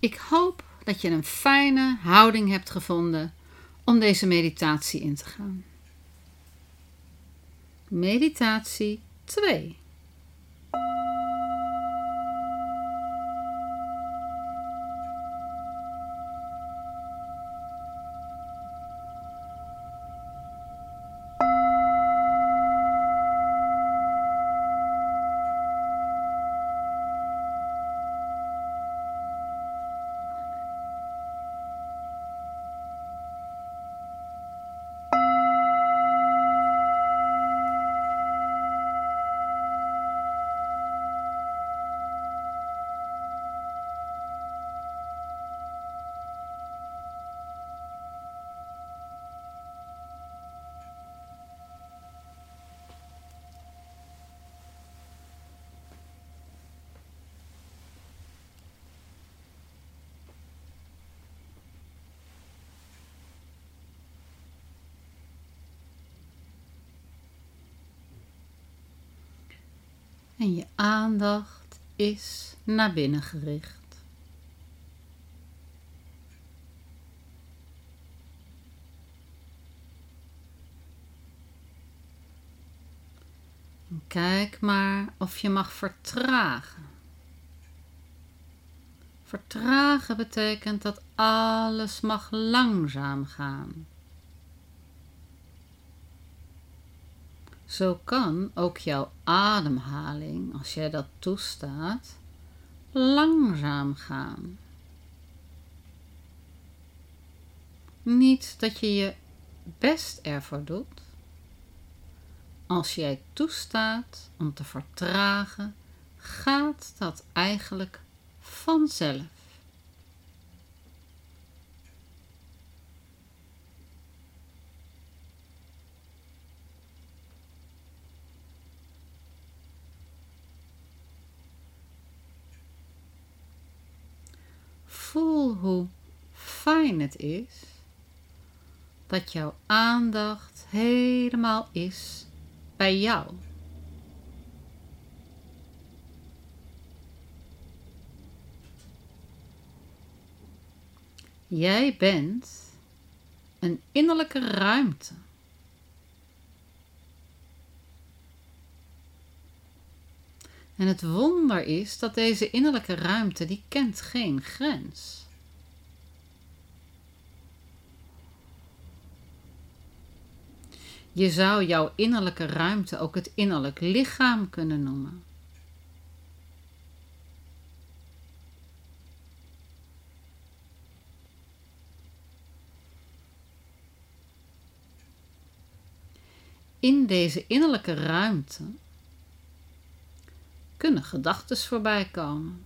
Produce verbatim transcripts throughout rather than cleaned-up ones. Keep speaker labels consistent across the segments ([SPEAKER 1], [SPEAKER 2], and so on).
[SPEAKER 1] Ik hoop dat je een fijne houding hebt gevonden om deze meditatie in te gaan. Meditatie twee. En je aandacht is naar binnen gericht. En kijk maar of je mag vertragen. Vertragen betekent dat alles mag langzaam gaan. Zo kan ook jouw ademhaling, als jij dat toestaat, langzaam gaan. Niet dat je je best ervoor doet. Als jij toestaat om te vertragen, gaat dat eigenlijk vanzelf. Voel hoe fijn het is dat jouw aandacht helemaal is bij jou. Jij bent een innerlijke ruimte. En het wonder is dat deze innerlijke ruimte, die kent geen grens. Je zou jouw innerlijke ruimte ook het innerlijk lichaam kunnen noemen. In deze innerlijke ruimte kunnen gedachten voorbij komen.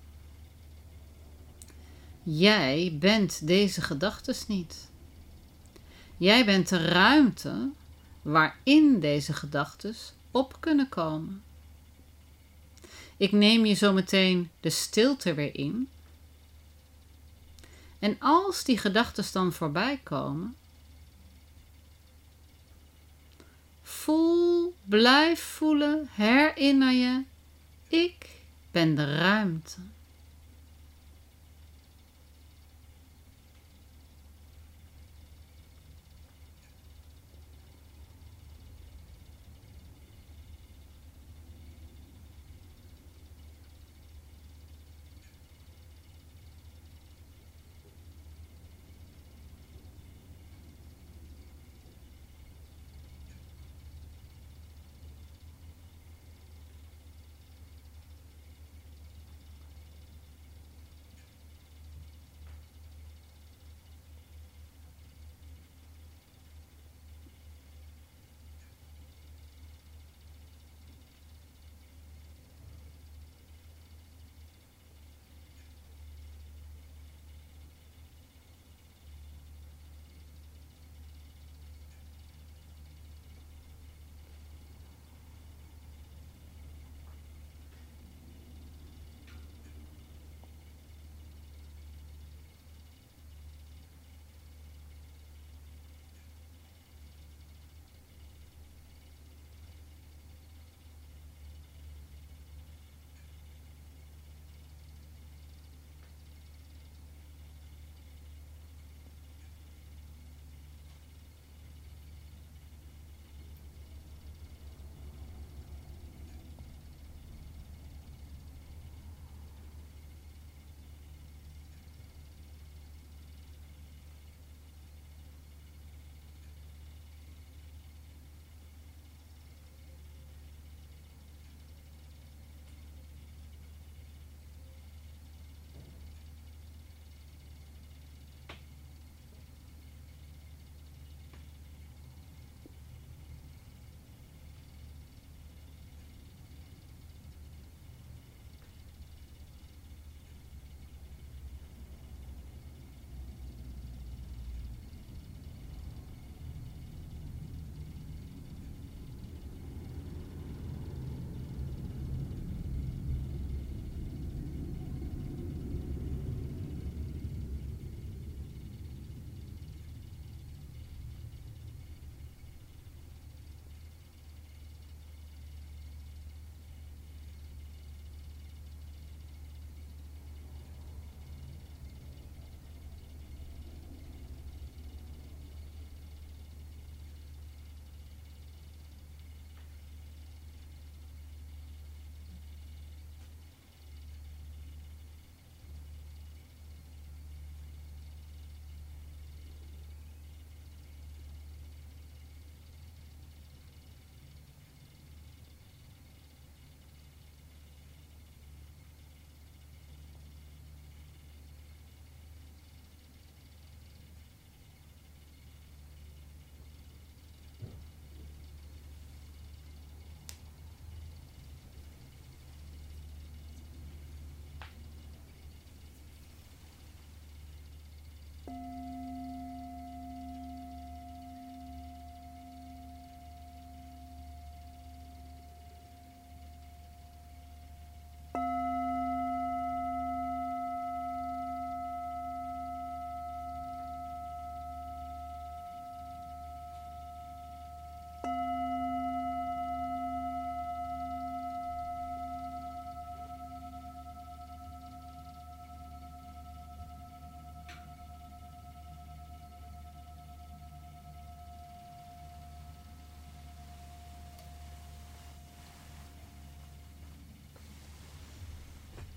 [SPEAKER 1] Jij bent deze gedachten niet. Jij bent de ruimte waarin deze gedachten op kunnen komen. Ik neem je zo meteen de stilte weer in. En als die gedachten dan voorbij komen, voel, blijf voelen, herinner je, ik ben de ruimte.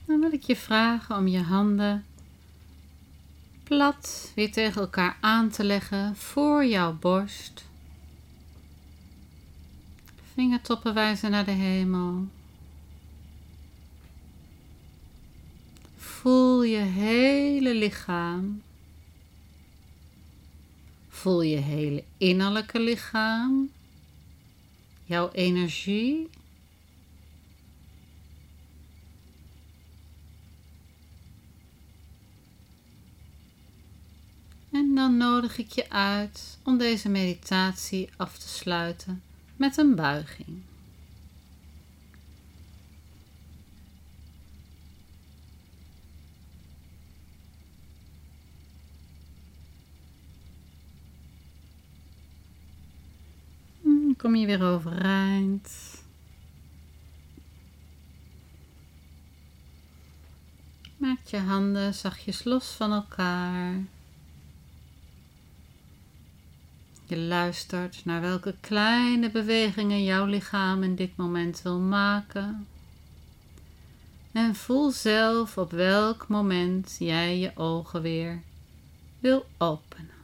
[SPEAKER 1] Dan wil ik je vragen om je handen plat weer tegen elkaar aan te leggen voor jouw borst. Vingertoppen wijzen naar de hemel. Voel je hele lichaam. Voel je hele innerlijke lichaam. Jouw energie. En dan nodig ik je uit om deze meditatie af te sluiten met een buiging. Kom je weer overeind. Maak je handen zachtjes los van elkaar. Je luistert naar welke kleine bewegingen jouw lichaam in dit moment wil maken. En voel zelf op welk moment jij je ogen weer wil openen.